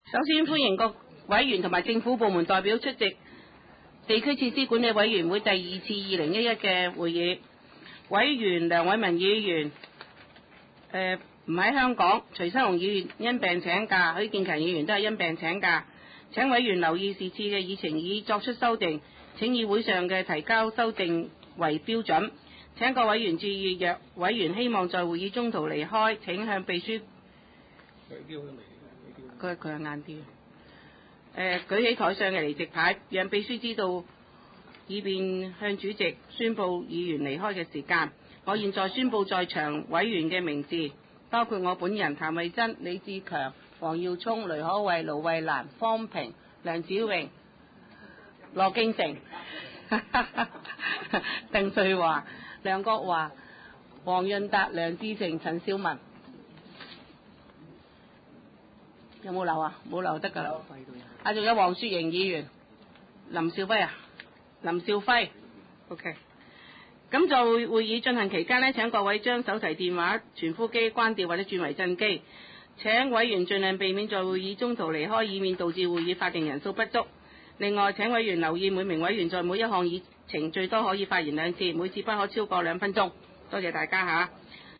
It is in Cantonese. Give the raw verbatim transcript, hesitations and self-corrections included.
首先歡迎各委員同埋政府部門代表出席地區設施管理委員會第二次二零一一嘅會議。委員梁偉文議員誒唔喺香港，徐生雄議員因病請假，許建強議員都係因病請假。請委員留意是次嘅議程已作出修訂，請議會上嘅提交修訂為標準。請各委員注意，若委員希望在會議中途離開，請向秘書佢佢係晏啲。誒舉起台上嘅離席牌，讓秘書知道，以便向主席宣佈議員離開嘅時間。我現在宣佈在場委員嘅名字，包括我本人譚慧珍、李志強、黃耀聰、雷可慧、盧慧蘭、方平、梁子榮、羅敬成、鄧瑞華、梁國華、黃潤達、梁志成、陳少文。有冇留啊？冇留得㗎啦。啊，仲有黃雪瑩議員、林兆輝啊，林兆輝 ，OK。咁在會議進行期間呢，請各位將手提電話、傳呼機關掉或者轉為震機。請委員盡量避免在會議中途離開，以免導致會議法定人數不足。另外，請委員留意，每名委員在每一項議程最多可以發言兩次，每次不可超過兩分鐘。多謝大家嚇。